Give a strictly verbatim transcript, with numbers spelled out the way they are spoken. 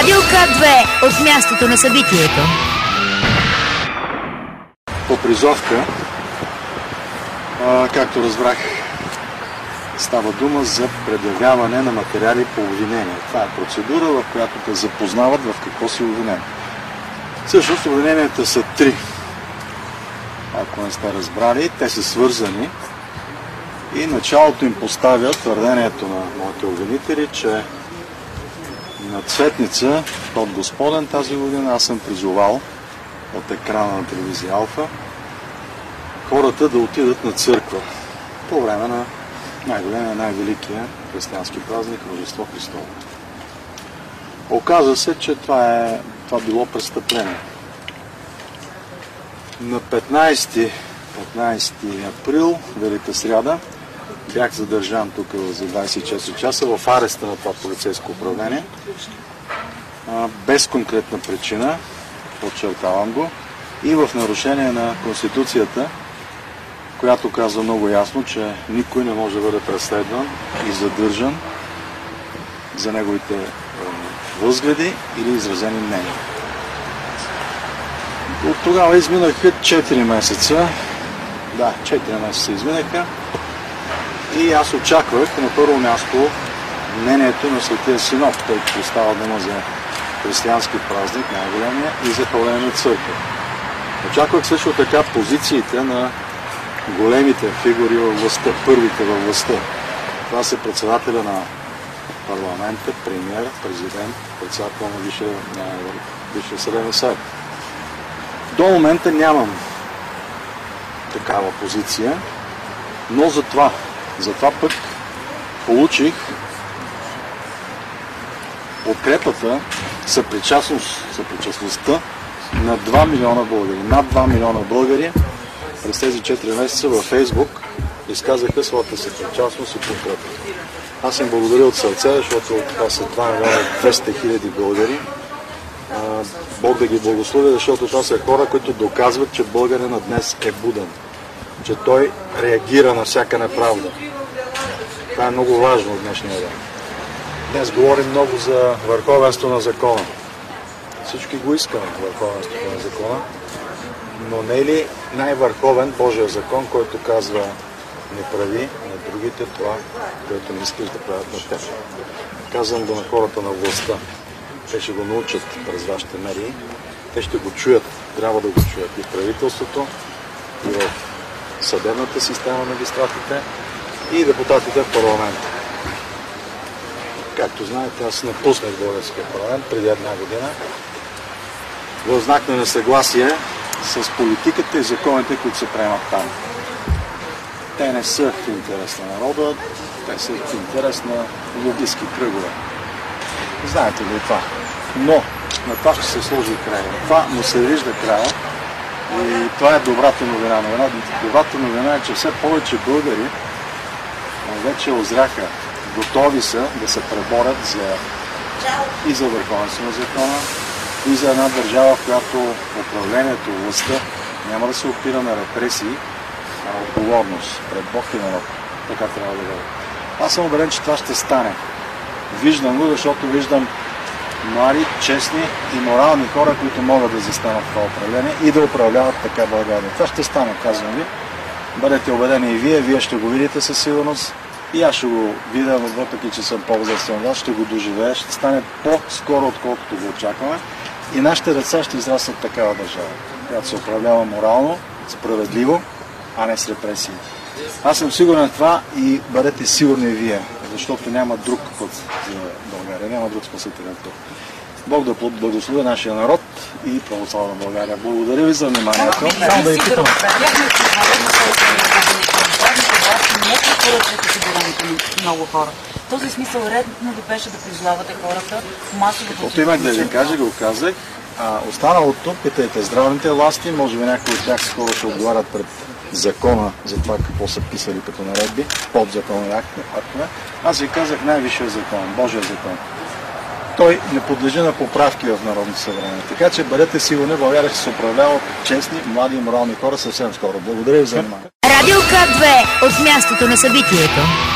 Радио К две от мястото на събитието. По призовка, а, както разбрах, става дума за предявяване на материали по обвинение. Това е процедура, в която те запознават в какво си обвинен. Всъщност обвиненията са три. Ако не сте разбрали, те са свързани и началото им поставя твърдението на моите обвинители, че на Цветница, от Господен, тази година аз съм призовал от екрана на телевизия Алфа хората да отидат на църква по време на най-големия, най-великия християнски празник Рождество Христово. Оказва се, че това, е, това било престъпление. На петнайсети април, Велика сряда, бях задържан тук за двайсет и четири часа в ареста на това полицейско управление, без конкретна причина, подчертавам го, и в нарушение на Конституцията, която казва много ясно, че никой не може да бъде преследван и задържан за неговите възгледи или изразени мнения. От тогава изминаха четири месеца. Да, четири месеца изминаха. И аз очаквах на първо място мнението на Светия Синод, тъй като става дума за християнски празник, най-големия, и за ходене на църква. Очаквах също така позициите на големите фигури във властта, първите във властта. Това са председателя на парламента, премиер, президент, председател на Висшия, на Висшия съдебен съвет. До момента нямам такава позиция, но за това, за това пък получих подкрепата, съпричастност, съпричастността на два милиона българи. Над два милиона българи през тези четири месеца във Фейсбук изказаха своята съпричастност и подкрепа. Аз им благодаря от сърце, защото това са два милиона и двеста хиляди българи. Бог да ги благослови, защото това са хора, които доказват, че българинът днес е буден, че той реагира на всяка неправда. Това е много важно в днешния ден. Днес говорим много за върховенство на закона. Всички го искаме, върховенството на закона, но не е ли най-върховен Божия закон, който казва не прави на другите това, което не искаш да правят на теб. Казвам го на хората на властта. Те ще го научат през вашите медии. Те ще го чуят, трябва да го чуят и в правителството, и в съдебната система на магистратите, и депутатите в парламента. Както знаете, аз напуснах българския парламент преди една година в знак на несъгласие с политиката и законите, които се приемат там. Те не са в интерес на народа, те са в интерес на лобистки кръгове. Знаете ли това? Но на това ще се сложи край. На това му се вижда края. И това е добрата новина. Добрата новина е, че все повече българи вече озряха, готови са да се преборят за, и за върховенство на закона, и за една държава, в която управлението, властта няма да се опира на репресии, а на отговорност пред Бог и народ. Така трябва да бъде. Аз съм убеден, че това ще стане. Виждам го, защото виждам млади, честни и морални хора, които могат да застанат в това управление и да управляват така България. Това ще стане, казвам ви. Бъдете убедени и вие, вие ще го видите със сигурност. И аз ще го видя, въпреки че съм по-възрастен от вас, ще го доживея, ще стане по-скоро, отколкото го очакваме. И нашите деца ще израснат такава държава, която се управлява морално, справедливо, а не с репресии. Аз съм сигурен в това и бъдете сигурни и вие, защото няма друг път за България, няма друг спасителен път. Бог да благослови нашия народ и православна България. Благодаря ви за вниманието. Само да ви питам. Много хора. В този смисъл редно ли беше да призовавате хората масово? Каквото имах да ви кажа, го казах. А останалото, питайте здравните власти, може би някои от тях скоро ще отговарят пред закона за това какво са писали като наредби, подзаконни актове. Аз ви казах най-висшия закон, Божия закон. Той не подлежи на поправки в Народното събрание. Така че бъдете сигурни, България ще се управлява от честни, млади и морални хора съвсем скоро. Благодаря ви за вниманието. Радио К две от мястото на събитието.